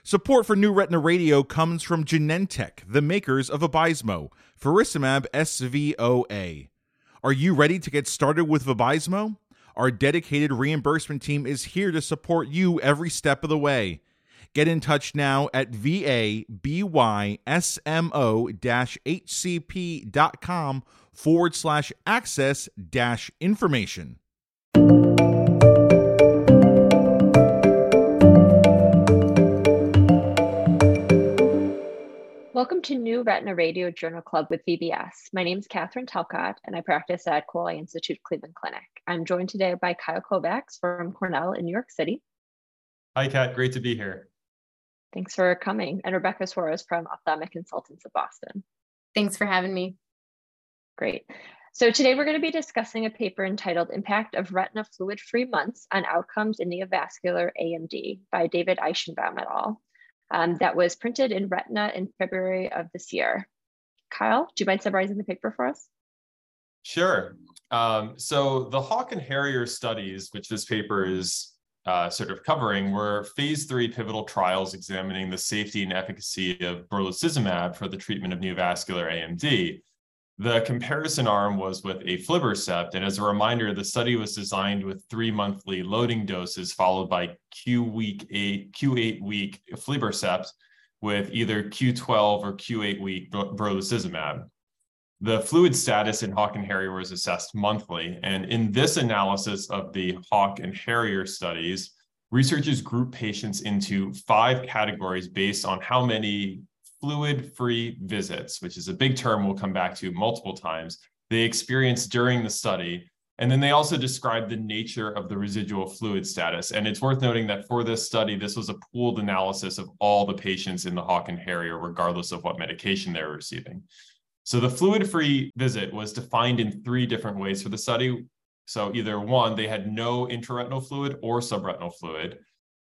Support for New Retina Radio comes from Genentech, the makers of Vabysmo, faricimab SVOA. Are you ready to get started with Vabysmo? Our dedicated reimbursement team is here to support you every step of the way. Get in touch now at vabysmo-hcp.com/access-information. Welcome to New Retina Radio Journal Club with VBS. My name is Catherine Talcott, and I practice at Cole Eye Institute Cleveland Clinic. I'm joined today by Kyle Kovacs from Cornell in New York City. Hi, Kat. Great to be here. Thanks for coming. And Rebecca Suarez from Ophthalmic Consultants of Boston. Thanks for having me. Great. So today we're going to be discussing a paper entitled Impact of Retina Fluid-Free Months on Outcomes in Neovascular AMD by David Eichenbaum et al. That was printed in Retina in February of this year. Kyle, do you mind summarizing the paper for us? Sure. So the Hawk and Harrier studies, which this paper is sort of covering, were phase 3 pivotal trials examining the safety and efficacy of brolucizumab for the treatment of neovascular AMD. The comparison arm was with aflibercept, and as a reminder, the study was designed with 3 monthly loading doses followed by Q8 week aflibercept with either Q12 or Q8 week brolucizumab. The fluid status in Hawk and Harrier was assessed monthly, and in this analysis of the Hawk and Harrier studies, researchers grouped patients into 5 categories based on how many fluid-free visits, which is a big term we'll come back to multiple times, they experienced during the study. And then they also described the nature of the residual fluid status. And it's worth noting that for this study, this was a pooled analysis of all the patients in the Hawk and Harrier, regardless of what medication they were receiving. So the fluid-free visit was defined in 3 different ways for the study. So either one, they had no intraretinal fluid or subretinal fluid,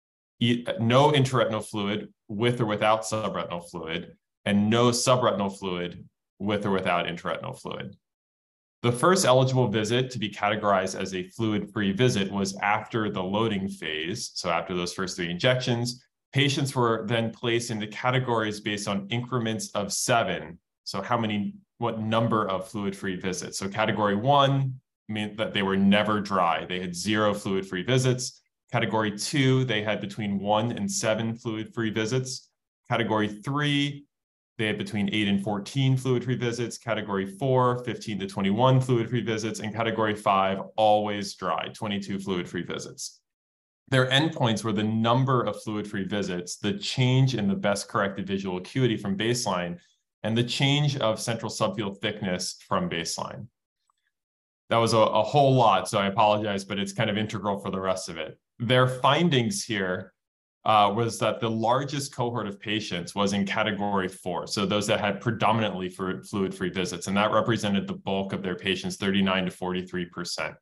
no intraretinal fluid with or without subretinal fluid, and no subretinal fluid with or without intraretinal fluid. The first eligible visit to be categorized as a fluid-free visit was after the loading phase. So after those first 3 injections, patients were then placed into categories based on increments of 7. So what number of fluid-free visits? So category 1 meant that they were never dry. They had 0 fluid-free visits. Category 2, they had between 1 and 7 fluid-free visits. Category 3, they had between 8 and 14 fluid-free visits. Category 4, 15 to 21 fluid-free visits. And category 5, always dry, 22 fluid-free visits. Their endpoints were the number of fluid-free visits, the change in the best corrected visual acuity from baseline, and the change of central subfield thickness from baseline. That was a whole lot, so I apologize, but it's kind of integral for the rest of it. Their findings here was that the largest cohort of patients was in category 4, so those that had predominantly fluid-free visits, and that represented the bulk of their patients, 39 to 43%.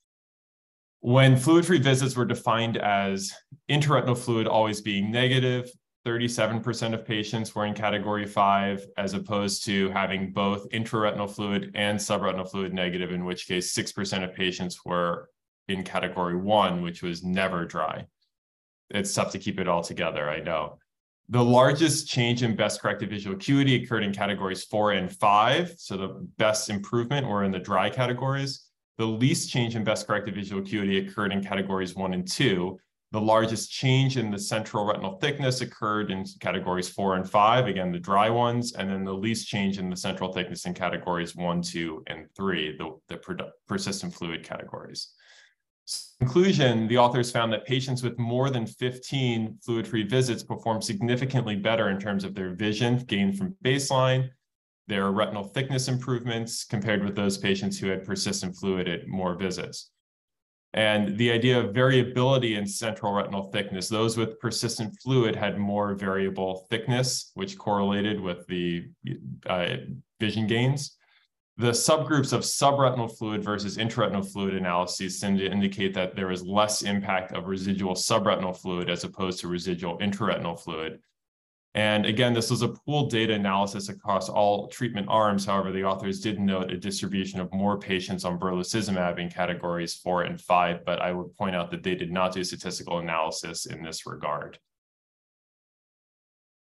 When fluid-free visits were defined as intraretinal fluid always being negative, 37% of patients were in category 5, as opposed to having both intraretinal fluid and subretinal fluid negative, in which case 6% of patients were in category 1, which was never dry. It's tough to keep it all together, I know. The largest change in best corrected visual acuity occurred in categories 4 and 5. So the best improvement were in the dry categories. The least change in best corrected visual acuity occurred in categories 1 and 2. The largest change in the central retinal thickness occurred in categories 4 and 5, again, the dry ones, and then the least change in the central thickness in categories 1, 2, and 3, the persistent fluid categories. In conclusion, the authors found that patients with more than 15 fluid-free visits performed significantly better in terms of their vision gained from baseline, their retinal thickness improvements compared with those patients who had persistent fluid at more visits. And the idea of variability in central retinal thickness, those with persistent fluid had more variable thickness, which correlated with the vision gains. The subgroups of subretinal fluid versus intraretinal fluid analyses tend to indicate that there is less impact of residual subretinal fluid as opposed to residual intraretinal fluid. And again, this was a pooled data analysis across all treatment arms. However, the authors did note a distribution of more patients on brolucizumab in categories 4 and 5, but I would point out that they did not do statistical analysis in this regard.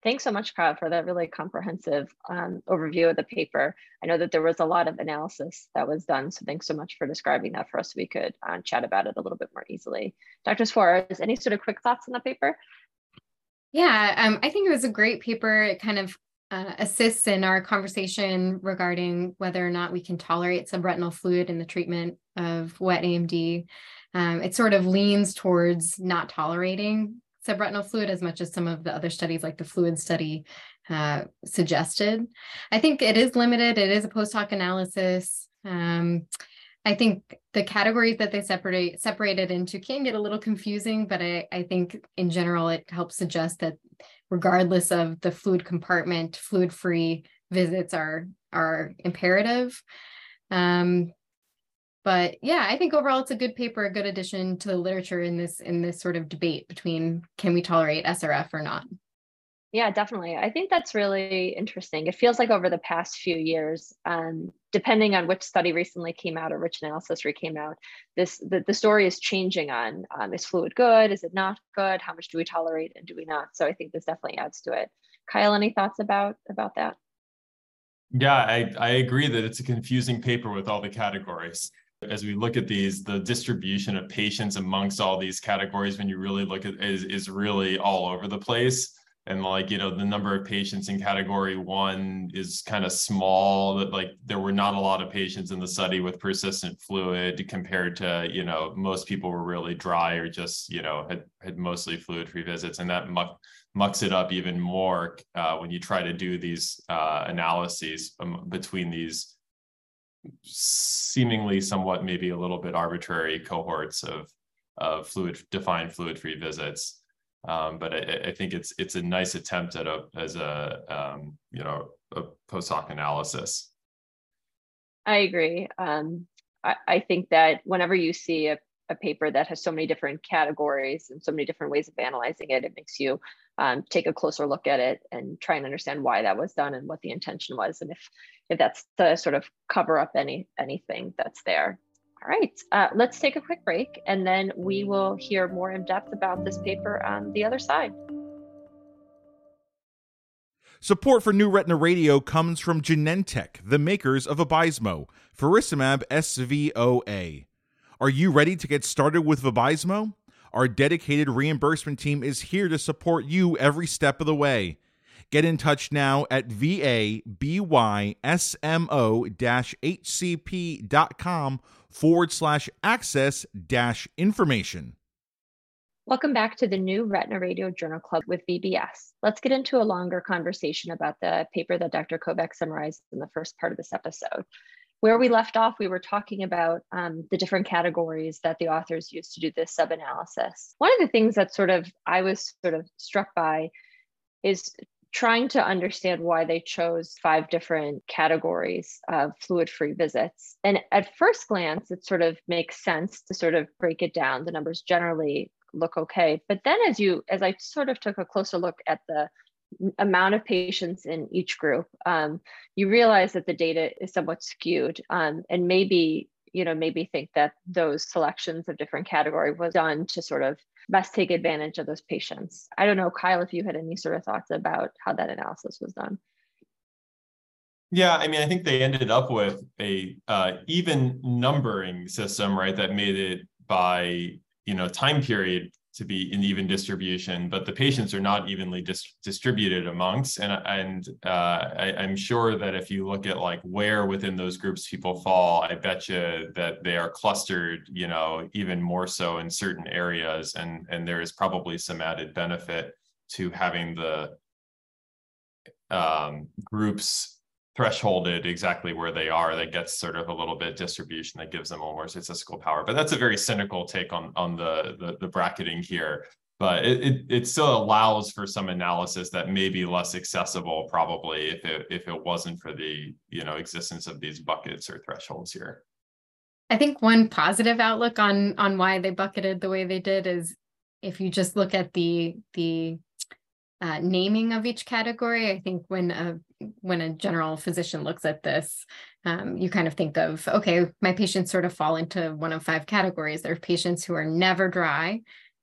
Thanks so much, Kyle, for that really comprehensive overview of the paper. I know that there was a lot of analysis that was done, so thanks so much for describing that for us so we could chat about it a little bit more easily. Dr. Suarez, any sort of quick thoughts on the paper? Yeah, I think it was a great paper. It kind of assists in our conversation regarding whether or not we can tolerate subretinal fluid in the treatment of wet AMD. It sort of leans towards not tolerating subretinal fluid as much as some of the other studies like the fluid study suggested. I think it is limited. It is a post hoc analysis. I think the categories that they separated into can get a little confusing, but I think in general, it helps suggest that regardless of the fluid compartment, fluid-free visits are imperative. But yeah, I think overall it's a good paper, a good addition to the literature in this sort of debate between can we tolerate SRF or not. Yeah, definitely. I think that's really interesting. It feels like over the past few years, depending on which study recently came out or which analysis came out, the story is changing on is fluid good? Is it not good? How much do we tolerate and do we not? So I think this definitely adds to it. Kyle, any thoughts about that? Yeah, I agree that it's a confusing paper with all the categories. As we look at these, the distribution of patients amongst all these categories, when you really look at is really all over the place. And like, the number of patients in category 1 is kind of small, that like there were not a lot of patients in the study with persistent fluid compared to, most people were really dry or just, had mostly fluid-free visits. And that mucks it up even more when you try to do these analyses between these seemingly somewhat maybe a little bit arbitrary cohorts of fluid-defined fluid-free visits. But I think it's a nice attempt at a post hoc analysis. I agree. I think that whenever you see a paper that has so many different categories and so many different ways of analyzing it, it makes you take a closer look at it and try and understand why that was done and what the intention was, and if that's to sort of cover up anything that's there. All right, let's take a quick break, and then we will hear more in depth about this paper on the other side. Support for New Retina Radio comes from Genentech, the makers of Vabysmo, faricimab SVOA. Are you ready to get started with Vabysmo? Our dedicated reimbursement team is here to support you every step of the way. Get in touch now at vabysmo.hcp.com/access-information. Welcome back to the New Retina Radio Journal Club with VBS. Let's get into a longer conversation about the paper that Dr. Kovac summarized in the first part of this episode. Where we left off, we were talking about the different categories that the authors used to do this sub-analysis. One of the things that I was struck by is trying to understand why they chose 5 different categories of fluid-free visits. And at first glance, it sort of makes sense to sort of break it down. The numbers generally look okay. But then as I sort of took a closer look at the amount of patients in each group, you realize that the data is somewhat skewed, and maybe think that those selections of different category was done to sort of best take advantage of those patients. I don't know, Kyle, if you had any sort of thoughts about how that analysis was done. Yeah, I mean, I think they ended up with a even numbering system, right, that made it by time period to be in even distribution, but the patients are not evenly distributed amongst. And I'm sure that if you look at like where within those groups people fall, I bet you that they are clustered, even more so in certain areas. And there is probably some added benefit to having the groups thresholded exactly where they are. That gets sort of a little bit distribution that gives them a little more statistical power. But that's a very cynical take on the bracketing here. But it still allows for some analysis that may be less accessible probably if it wasn't for the existence of these buckets or thresholds here. I think one positive outlook on why they bucketed the way they did is if you just look at the naming of each category. I think when a general physician looks at this, you kind of think of, okay, my patients sort of fall into one of 5 categories. There are patients who are never dry,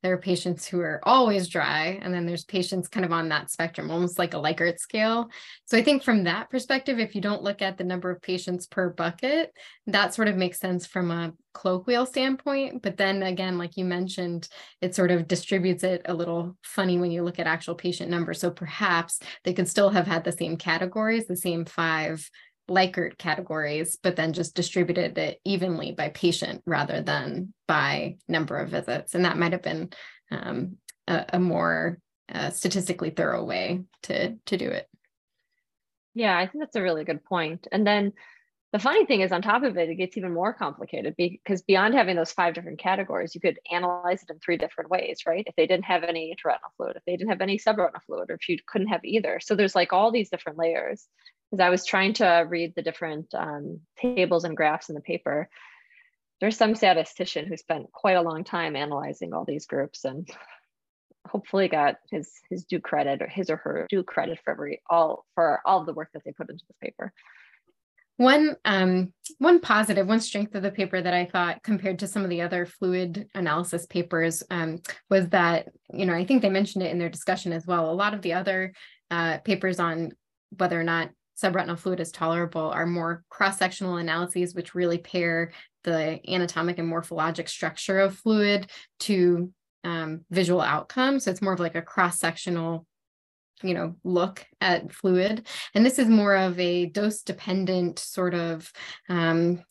there are patients who are always dry, and then there's patients kind of on that spectrum, almost like a Likert scale. So I think from that perspective, if you don't look at the number of patients per bucket, that sort of makes sense from a colloquial standpoint. But then again, like you mentioned, it sort of distributes it a little funny when you look at actual patient numbers. So perhaps they could still have had the same categories, the same 5 Likert categories, but then just distributed it evenly by patient rather than by number of visits. And that might have been a more statistically thorough way to do it. Yeah, I think that's a really good point. And then the funny thing is, on top of it, it gets even more complicated because beyond having those 5 different categories, you could analyze it in 3 different ways, right? If they didn't have any intraretinal fluid, if they didn't have any subretinal fluid, or if you couldn't have either. So there's like all these different layers. Because I was trying to read the different tables and graphs in the paper, there's some statistician who spent quite a long time analyzing all these groups and hopefully got his due credit, or his or her due credit for all of the work that they put into this paper. One positive, one strength of the paper that I thought compared to some of the other fluid analysis papers was that, I think they mentioned it in their discussion as well. A lot of the other papers on whether or not subretinal fluid is tolerable are more cross-sectional analyses, which really pair the anatomic and morphologic structure of fluid to visual outcomes. So it's more of like a cross-sectional look at fluid. And this is more of a dose-dependent sort of kind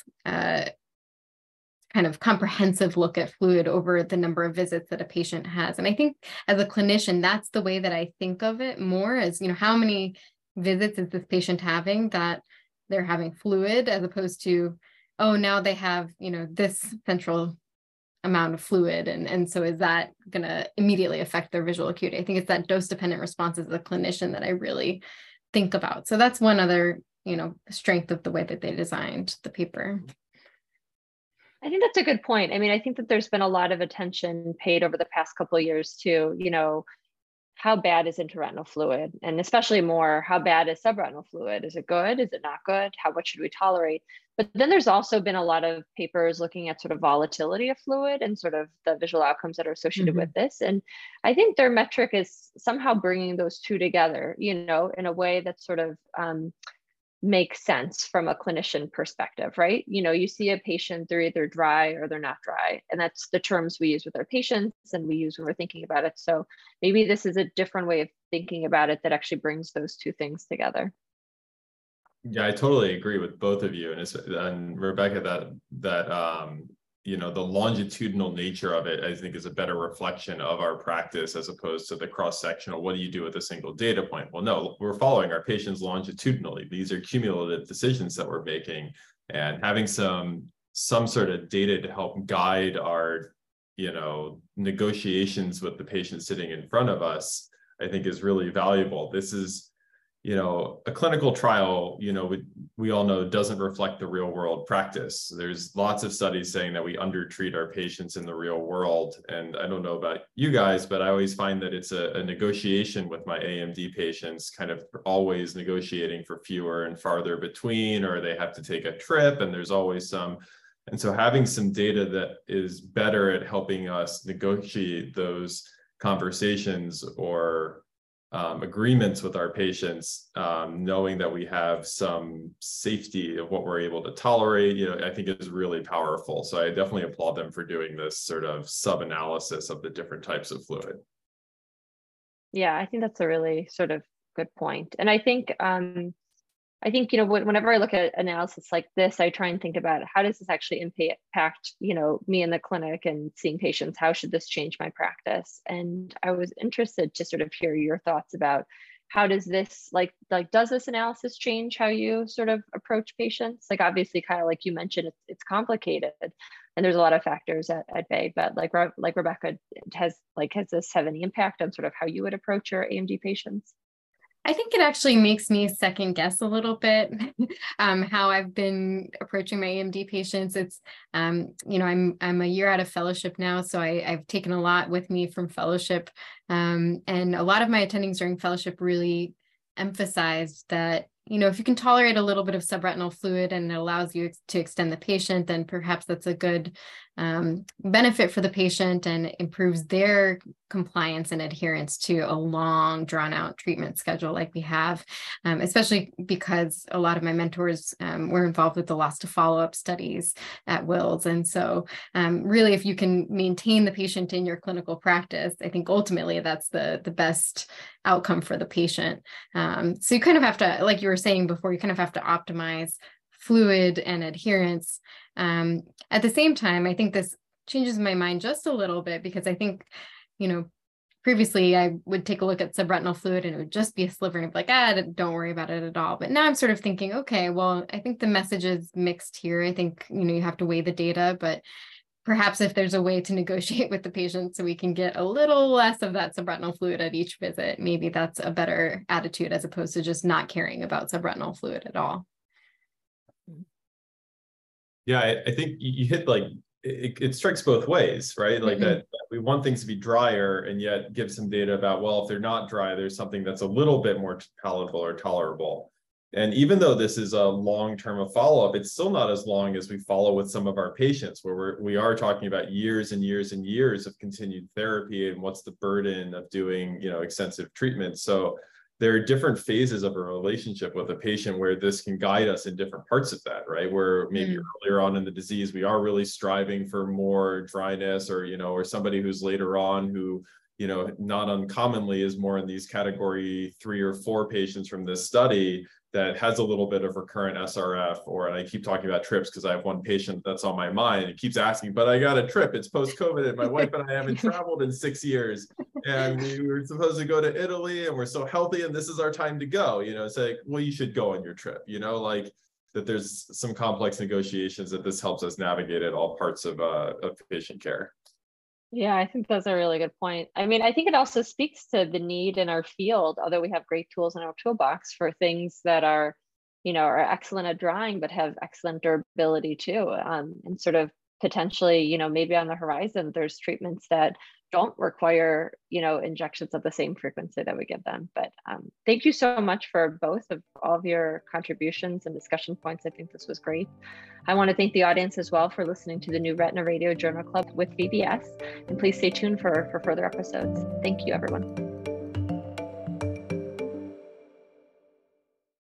of comprehensive look at fluid over the number of visits that a patient has. And I think as a clinician, that's the way that I think of it more as, how many visits is this patient having that they're having fluid, as opposed to, oh, now they have, this central amount of fluid. And so is that going to immediately affect their visual acuity? I think it's that dose-dependent response as a clinician that I really think about. So that's one other, strength of the way that they designed the paper. I think that's a good point. I mean, I think that there's been a lot of attention paid over the past couple of years to, how bad is intraretinal fluid? And especially more, how bad is subretinal fluid? Is it good? Is it not good? What should we tolerate? But then there's also been a lot of papers looking at sort of volatility of fluid and sort of the visual outcomes that are associated with this. And I think their metric is somehow bringing those two together, in a way that sort of makes sense from a clinician perspective, right? You see a patient, they're either dry or they're not dry. And that's the terms we use with our patients and we use when we're thinking about it. So maybe this is a different way of thinking about it that actually brings those two things together. Yeah, I totally agree with both of you. And Rebecca, that the longitudinal nature of it, I think, is a better reflection of our practice as opposed to the cross-sectional. What do you do with a single data point? Well, no, we're following our patients longitudinally. These are cumulative decisions that we're making, and having some sort of data to help guide our, negotiations with the patient sitting in front of us, I think is really valuable. This is, a clinical trial, we all know doesn't reflect the real world practice. There's lots of studies saying that we undertreat our patients in the real world. And I don't know about you guys, but I always find that it's a negotiation with my AMD patients, kind of always negotiating for fewer and farther between, or they have to take a trip and there's always some. And so having some data that is better at helping us negotiate those conversations or agreements with our patients, knowing that we have some safety of what we're able to tolerate, I think is really powerful. So I definitely applaud them for doing this sort of sub-analysis of the different types of fluid. Yeah, I think that's a really sort of good point. And I think, whenever I look at analysis like this, I try and think about how does this actually impact, me in the clinic and seeing patients. How should this change my practice? And I was interested to sort of hear your thoughts about how does this, does this analysis change how you sort of approach patients? Like, obviously, kind of like you mentioned, it's complicated and there's a lot of factors at bay, but like Rebecca, has this have any impact on sort of how you would approach your AMD patients? I think it actually makes me second guess a little bit how I've been approaching my AMD patients. It's, I'm a year out of fellowship now, so I've taken a lot with me from fellowship. And a lot of my attendings during fellowship really emphasized that, if you can tolerate a little bit of subretinal fluid and it allows you to extend the patient, then perhaps that's a good benefit for the patient and improves their compliance and adherence to a long drawn out treatment schedule like we have, especially because a lot of my mentors were involved with the loss to follow-up studies at Wills. And so really, if you can maintain the patient in your clinical practice, I think ultimately that's the best outcome for the patient. So you kind of have to, like you were saying before, you kind of have to optimize fluid and adherence. At the same time, I think this changes my mind just a little bit, because I think, previously I would take a look at subretinal fluid and it would just be a sliver and I'd be like, don't worry about it at all. But now I'm sort of thinking, okay, well, I think the message is mixed here. I think, you have to weigh the data, but perhaps if there's a way to negotiate with the patient so we can get a little less of that subretinal fluid at each visit, maybe that's a better attitude as opposed to just not caring about subretinal fluid at all. Yeah, I think you hit it strikes both ways, right? Like that we want things to be drier and yet give some data about, well, if they're not dry, there's something that's a little bit more palatable or tolerable. And even though this is a long-term of follow-up, it's still not as long as we follow with some of our patients, where we are talking about years and years and years of continued therapy and what's the burden of doing, extensive treatment. So there are different phases of a relationship with a patient where this can guide us in different parts of that, right? Where maybe earlier on in the disease, we are really striving for more dryness, or, or somebody who's later on who, not uncommonly is more in these category 3 or 4 patients from this study that has a little bit of recurrent SRF, and I keep talking about trips because I have one patient that's on my mind and keeps asking, but I got a trip, it's post-COVID and my wife and I haven't traveled in 6 years and we were supposed to go to Italy and we're so healthy and this is our time to go. It's like, well, you should go on your trip, like that there's some complex negotiations that this helps us navigate at all parts of patient care. Yeah, I think that's a really good point. I mean, I think it also speaks to the need in our field, although we have great tools in our toolbox for things that are, are excellent at drying, but have excellent durability too. And sort of potentially, maybe on the horizon, there's treatments that don't require, injections at the same frequency that we give them. But thank you so much for both of all of your contributions and discussion points. I think this was great. I want to thank the audience as well for listening to the new Retina Radio Journal Club with VBS. And please stay tuned for further episodes. Thank you, everyone.